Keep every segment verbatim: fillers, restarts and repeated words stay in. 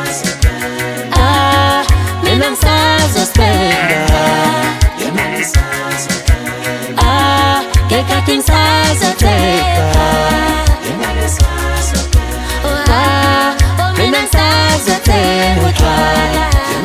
Ah, mina ngisazospenda. Ah, ngekhathi ngisazoteka. Ah, mina ngisazothenga utshwala.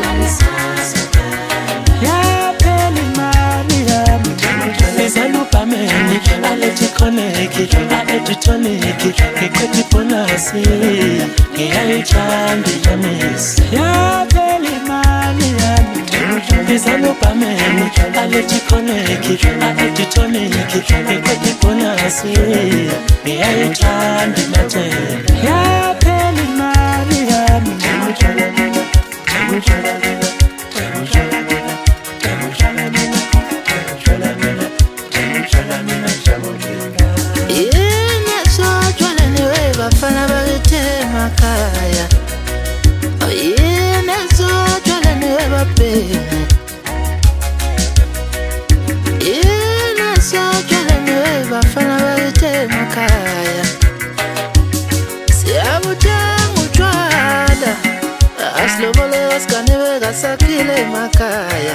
Yaphela imali yami ngisalubhameni alethi khoneki alethi toniki ngiqeda ibhonasi ngiyayithanda iyamisi. Yaphela imali yami ngisalubhameni alethi khoneki alethi toniki ngiqeda ibhonasi ngiyayithanda imathela. Yaphela imali yami yini esotshwala niwe bafana bakithi emakhaya. Yini esotshwala niwe babhemu. Yini esotshwala niwe bafana bakithi emakhaya. Siyabuthenga utshwala asilobole asiganiwe kasakhile emakhaya.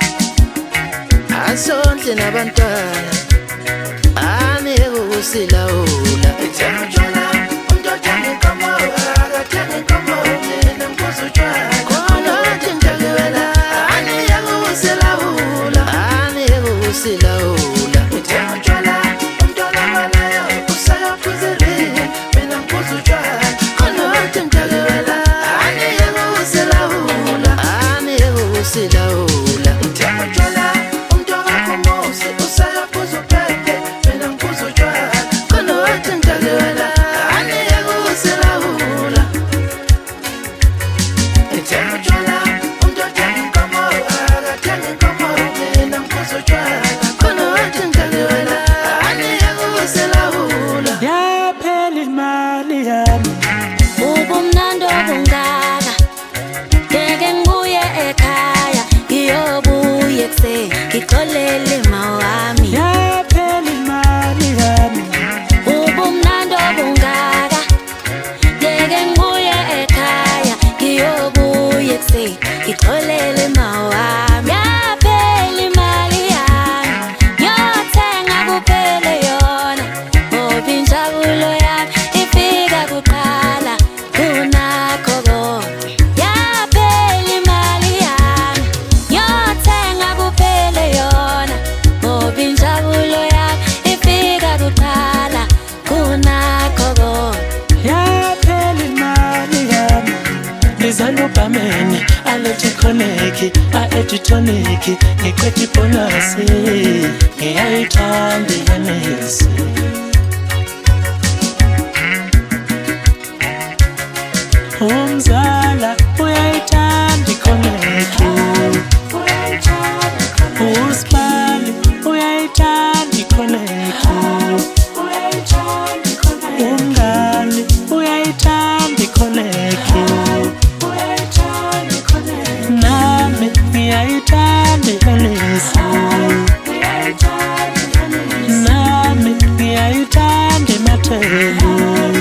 Asondle nabantwana ani ekusilawula. Ngithenga utshwala umuntu othenga inkomo akathenga inkomo mina ngiphuza utshwala. Khona othi ngijakiwela ani ekusilawula ani ekusilawula. Ngithenga utshwala umuntu olambalayo usayaphuza iringi mina ngiphuza utshwala. Khona othi ngijakiwela ani ekusilawula ani ekusilawula. Ngithenga utshwala umuntu okakhumusi usayaphuza uphephe mina ngiphuza utshwala. Khona othi ngijakiwela ani ekusilawula. Ngithenga utshwala umuntu othenga inkomo akathenga inkomo mina ngiphuza utshwala. Khona othi ngijakiwela ani ekusilawula. yaphela imali yami Ubumnandi obungaka ngeke ngibuye ekhaya ngiyobuye ekuseni ngixolele mawami. yaphela imali yami Ubumnandi obungaka ngeke ngibuye ekhaya ngiyobuye ekuseni ngixolele mawami. Yaphela imali yami ngiyothenga kuphele yona ngoba injabulo yami ifika kuqala kunakho konke. Yaphela imali yami ngiyothenga kuphele yona ngoba injabulo yami ifika kuqala kunakho konke. yaphela imali yami ngisalubhameni alethi khoneki alethi toniki ngiqeda ibhonasi ngiyayithanda iyamisi. Umzala uyayithanda ikhoneki, uSibali uyayithanda ikhoneki, umngani uyayithanda ikhoneki, nami ngiyayithanda iyanisi, nami ngiyayithanda imathelu.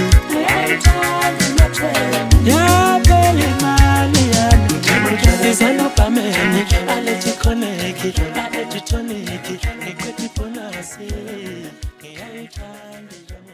Yaphela imali yami ngisalubhameni alethi khoneki alethi toniki ngiqeda ibhonasi ngiyayithanda.